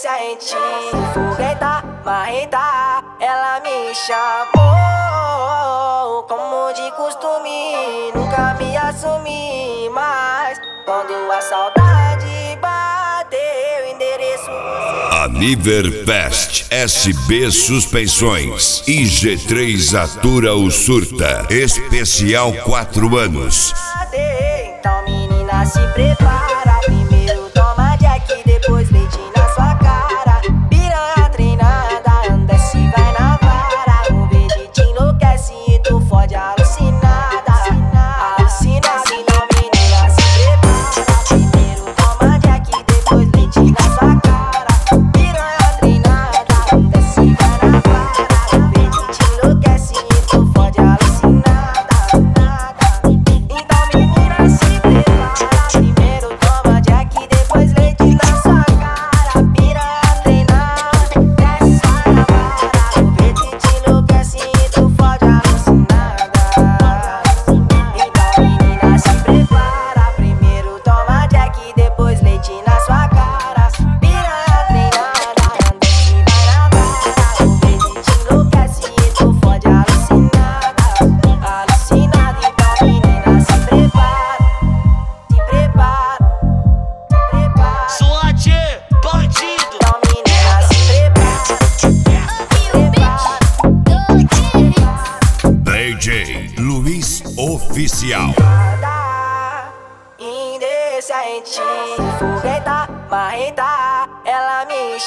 indecente, fogueta, marreta, ela me chamou como de costume, nunca me assumi, mas quando a saudade bateu, endereço Aniverfest, SB Suspensões, IG3 atura o surta, especial 4 anos. Então menina, se prepara, primeiro toma Jack, depois leite na sua cara. Piranha treinada, anda se vai na vara. O verde te enlouquece e tu fode alucinada. Alucinada, então menina, se prepara, primeiro toma Jack, depois leite na sua cara. Piranha treinada, anda se vai na vara. O verde te enlouquece e tu fode alucinada. Então menina, se prepara, primeiro toma Jack, depois leite na sua cara. Piranha treinada, desce vai na vara. O verde te enlouquece e tu fode alucinada. Então menina, se prepara, primeiro toma Jack, depois leite na sua cara. Piranha treinada, desce vai na vara. O verde te enlouquece e tu fode alucinada. Alucinada, então menina, se prepara, se prepara, se prepara. Suate, bandido. Então menina, se prepara, se prepara. DJ Luiz Oficial. Indecente, fogueta, marreta, ela me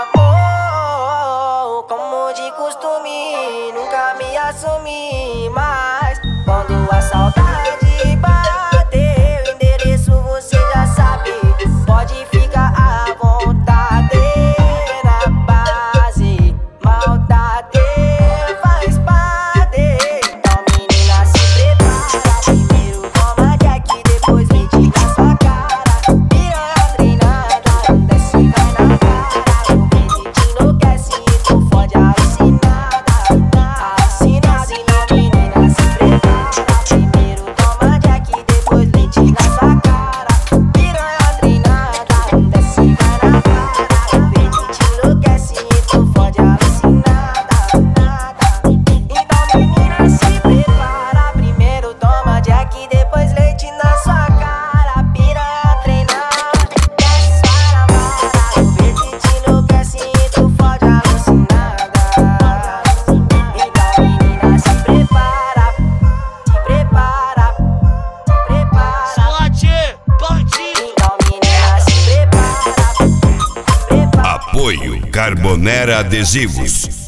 chamou como de costume, nunca me assumi, mas quando a saudade bateu, endereço você já sabe, pode ficar à vontade. Na base, maldade faz parte. Então menina, se prepara, primeiro toma Jack, depois leite na sua cara. Piranha treinada, desce vai na vara. O verde te enlouquece e tu fode alucinada. Alucinada, então menina, se prepara, primeiro toma Jack, depois leite na sua cara. Piranha treinada, desce vai na vara. O verde te enlouquece e tu fode alucinada. Então menina, se prepara, primeiro toma Jack, depois leite na sua cara. Piranha treinada, desce vai na vara. O verde te enlouquece e tu fode alucinada. Então menina, se prepara, se prepara, se prepara. Suate, bandido. Então menina, se prepara, se prepara. Apoio Carbonera Adesivos.